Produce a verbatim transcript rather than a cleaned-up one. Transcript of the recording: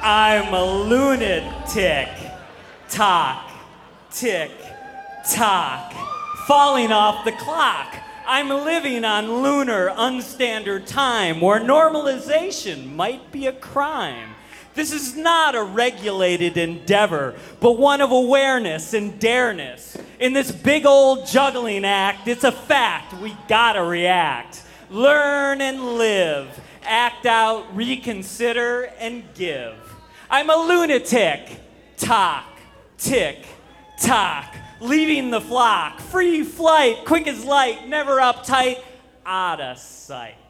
I'm a lunatic. Tock, tick, tock. Falling off the clock. I'm living on lunar unstandard time where normalization might be a crime. This is not a regulated endeavor, but one of awareness and dareness. In this big old juggling act, it's a fact, we gotta react. Learn and live, act out, reconsider, and give. I'm a lunatic. Tock, tick, tock. Leaving the flock, free flight, quick as light, never uptight, out of sight.